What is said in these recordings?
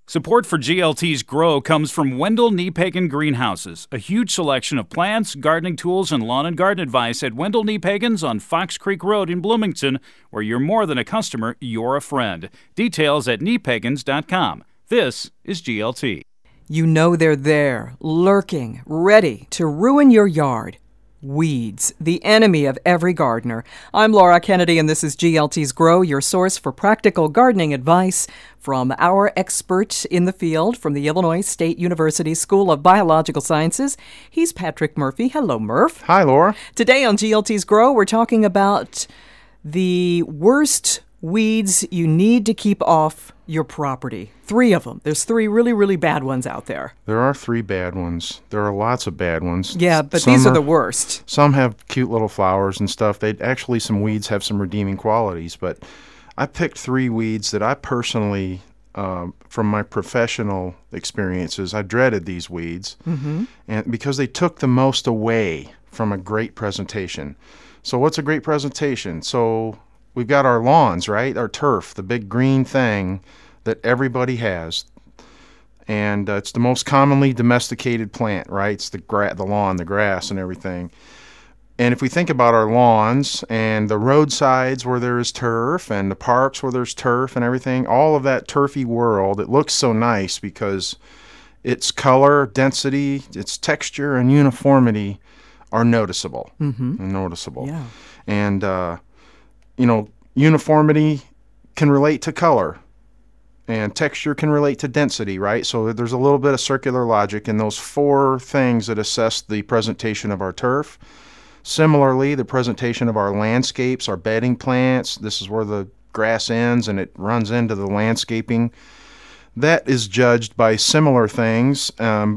Support for GLT's Grow comes from Wendell Kneepagan Greenhouses, a huge selection of plants, gardening tools, and lawn and garden advice at Wendell Kneepagan's on Fox Creek Road in Bloomington, where you're more than a customer, you're a friend. Details at kneepagans.com. This is GLT. You know they're there, lurking, ready to ruin your yard. Weeds, the enemy of every gardener. I'm Laura Kennedy, and this is GLT's Grow, your source for practical gardening advice from our expert in the field from the Illinois State University School of Biological Sciences. He's Patrick Murphy. Hello, Murph. Hi, Laura. Today on GLT's Grow, we're talking about the worst weeds you need to keep off your property. 3 of them. There's 3 really, really bad ones out there. There are 3 bad ones. There are lots of bad ones. Yeah, but these are the worst. Some have cute little flowers and stuff. Some weeds have some redeeming qualities, but I picked 3 weeds that I personally, from my professional experiences, I dreaded these weeds, and because they took the most away from a great presentation. So what's a great presentation? So we've got our lawns, right? Our turf, the big green thing that everybody has. And it's the most commonly domesticated plant, right? It's the lawn, the grass, and everything. And if we think about our lawns and the roadsides where there is turf and the parks where there's turf and everything, all of that turfy world, it looks so nice because its color, density, its texture, and uniformity are noticeable. Noticeable. Yeah. And, uniformity can relate to color, and texture can relate to density, right? So there's a little bit of circular logic in those 4 things that assess the presentation of our turf. Similarly, the presentation of our landscapes, our bedding plants, this is where the grass ends and it runs into the landscaping. That is judged by similar things,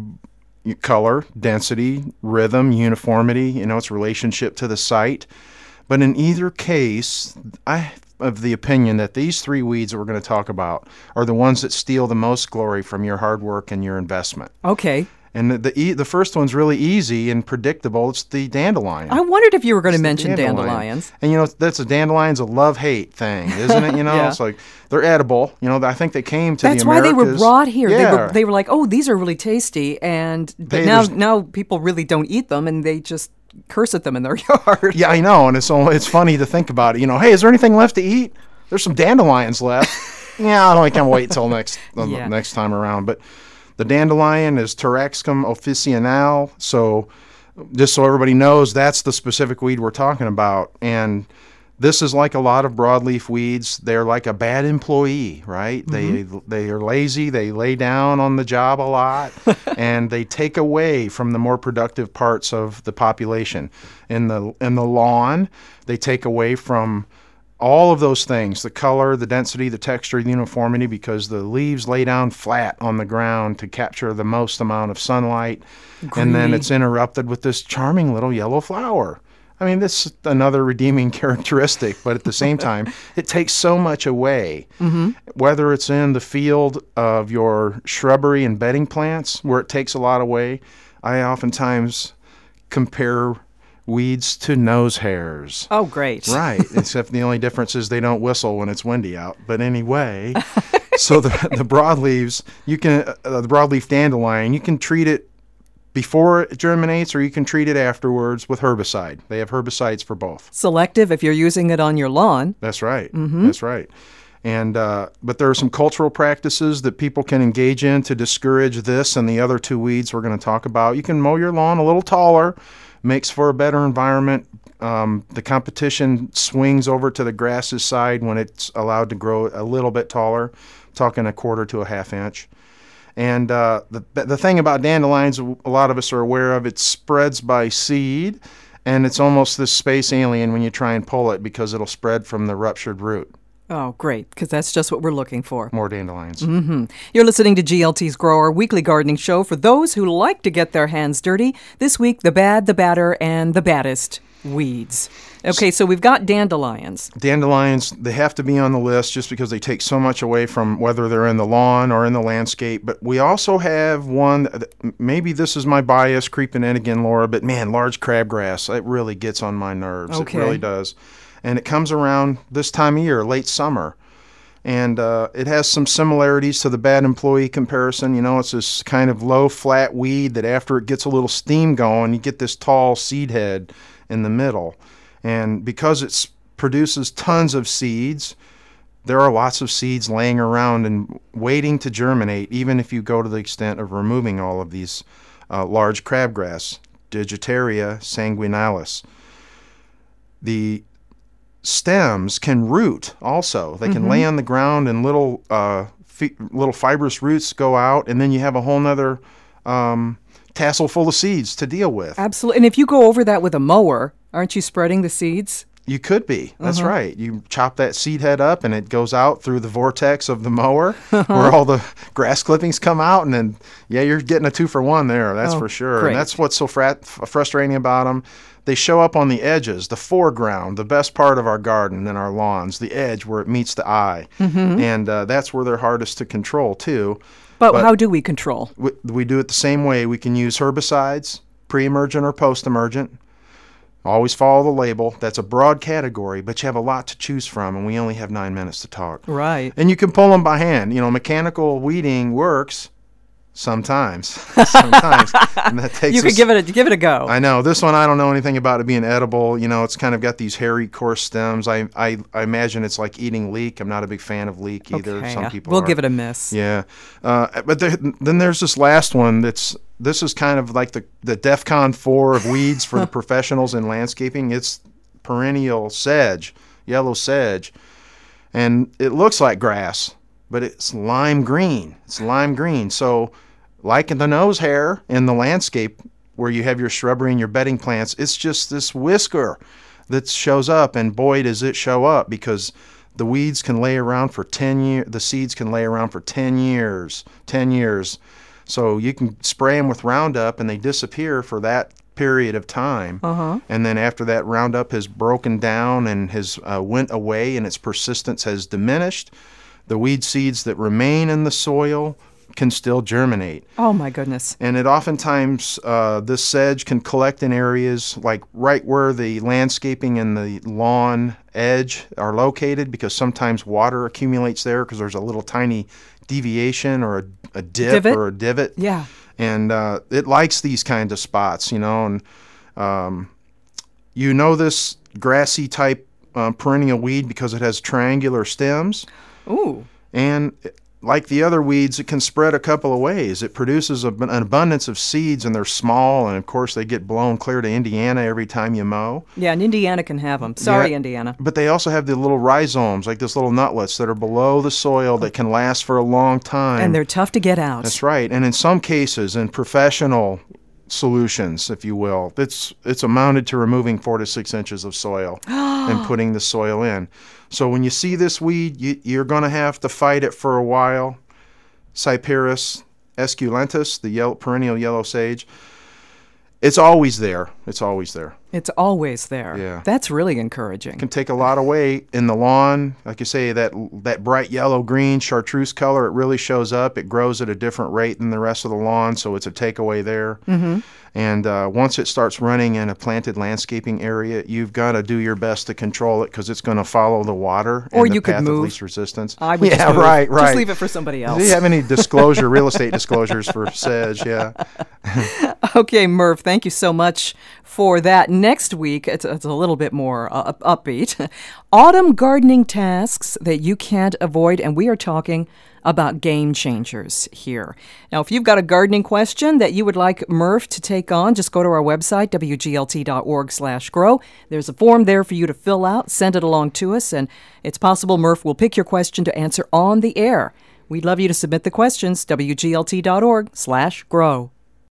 color, density, rhythm, uniformity, its relationship to the site. But in either case, I of the opinion that these 3 weeds that we're going to talk about are the ones that steal the most glory from your hard work and your investment. Okay. And the first one's really easy and predictable. It's the dandelion. I wondered if you were going to mention dandelions. And, that's a dandelion's a love-hate thing, isn't it? Yeah. It's like they're edible. I think they came to That's the Americas. why they were brought here. Yeah. They were like, oh, these are really tasty. But now people really don't eat them, and they just curse at them in their yard. Yeah, I know, and it's funny to think about it. Hey, is there anything left to eat? There's some dandelions left. Yeah, I don't think I can wait till next time around. But the dandelion is Taraxacum officinale. So just so everybody knows, that's the specific weed we're talking about. And this is like a lot of broadleaf weeds. They're like a bad employee, right? They are lazy. They lay down on the job a lot, and they take away from the more productive parts of the population. In the lawn, they take away from all of those things: the color, the density, the texture, the uniformity, because the leaves lay down flat on the ground to capture the most amount of sunlight, and then it's interrupted with this charming little yellow flower. I mean, this is another redeeming characteristic, but at the same time, it takes so much away. Whether it's in the field of your shrubbery and bedding plants, where it takes a lot away, I oftentimes compare weeds to nose hairs. Oh, great. Right, except the only difference is they don't whistle when it's windy out. But anyway, so the broadleaves, the broadleaf dandelion, you can treat it before it germinates, or you can treat it afterwards with herbicide. They have herbicides for both. Selective if you're using it on your lawn. That's right. That's right. And but there are some cultural practices that people can engage in to discourage this and the other 2 weeds we're going to talk about. You can mow your lawn a little taller, makes for a better environment. The competition swings over to the grass's side when it's allowed to grow a little bit taller, talking 1/4 to 1/2 inch. And the thing about dandelions, a lot of us are aware of, it spreads by seed, and it's almost this space alien when you try and pull it because it'll spread from the ruptured root. Oh, great, because that's just what we're looking for. More dandelions. You're listening to GLT's Grow, our weekly gardening show for those who like to get their hands dirty. This week, the bad, the badder, and the baddest weeds. Okay, so we've got dandelions. Dandelions, they have to be on the list just because they take so much away from whether they're in the lawn or in the landscape. But we also have one, maybe this is my bias creeping in again, Laura, but man, large crabgrass, it really gets on my nerves. Okay. It really does. And it comes around this time of year, late summer. And it has some similarities to the bad employee comparison. You know, it's this kind of low, flat weed that after it gets a little steam going, you get this tall seed head in the middle. And because it produces tons of seeds, there are lots of seeds laying around and waiting to germinate, even if you go to the extent of removing all of these large crabgrass, Digitaria sanguinalis. The stems can root also. They can lay on the ground and little fibrous roots go out, and then you have a whole nother tassel full of seeds to deal with. Absolutely. And if you go over that with a mower, aren't you spreading the seeds? You could be. That's right. You chop that seed head up and it goes out through the vortex of the mower where all the grass clippings come out, and then, yeah, you're getting a 2-for-1 there. That's for sure. Great. And that's what's so frustrating about them. They show up on the edges, the foreground, the best part of our garden and our lawns, the edge where it meets the eye. And that's where they're hardest to control, too. But how do we control? We do it the same way. We can use herbicides, pre-emergent or post-emergent. Always follow the label. That's a broad category, but you have a lot to choose from, and we only have 9 minutes to talk. Right. And you can pull them by hand. You know, mechanical weeding works sometimes. Sometimes. And that takes you could give it a go. I know. This one, I don't know anything about it being edible. You know, it's kind of got these hairy, coarse stems. I imagine it's like eating leek. I'm not a big fan of leek either. Okay, Some people we'll are. give it a miss. Yeah. But then there's this last one this is kind of like the DEFCON 4 of weeds for the professionals in landscaping. It's perennial sedge, yellow sedge. And it looks like grass, but it's lime green. So like in the nose hair in the landscape where you have your shrubbery and your bedding plants, it's just this whisker that shows up. And boy, does it show up, because the weeds can lay around for 10 years. The seeds can lay around for 10 years. 10 years. So you can spray them with Roundup and they disappear for that period of time. And then after that Roundup has broken down and has went away and its persistence has diminished, the weed seeds that remain in the soil can still germinate. Oh, my goodness. And it oftentimes, this sedge can collect in areas like right where the landscaping and the lawn edge are located, because sometimes water accumulates there because there's a little tiny deviation or a dip or a divot. Yeah. And it likes these kinds of spots, you know. And this grassy type perennial weed because it has triangular stems. Ooh. And like the other weeds, it can spread a couple of ways. It produces an abundance of seeds, and they're small, and of course they get blown clear to Indiana every time you mow. Yeah, and Indiana can have them. Sorry, Yeah, Indiana. But they also have the little rhizomes, like those little nutlets that are below the soil that can last for a long time. And they're tough to get out. That's right. And in some cases, in professional solutions, if you will, it's amounted to removing 4 to 6 inches of soil and putting the soil in. So when you see this weed, you're going to have to fight it for a while. Cyperus esculentus, the perennial yellow sage, it's always there. It's always there. It's always there. Yeah. That's really encouraging. It can take a lot away in the lawn. Like you say, that bright yellow-green chartreuse color, it really shows up. It grows at a different rate than the rest of the lawn, so it's a takeaway there. And once it starts running in a planted landscaping area, you've got to do your best to control it, because it's going to follow the water Or and you the could path move. of least resistance. I would just move. Right. Just leave it for somebody else. Do you have any real estate disclosures for sedge? Yeah. Okay, Murph, thank you so much for that. Next week, it's a little bit more upbeat. Autumn gardening tasks that you can't avoid, and we are talking about game changers here. Now, if you've got a gardening question that you would like Murph to take on, just go to our website, wglt.org/grow. There's a form there for you to fill out, send it along to us, and it's possible Murph will pick your question to answer on the air. We'd love you to submit the questions, wglt.org/grow.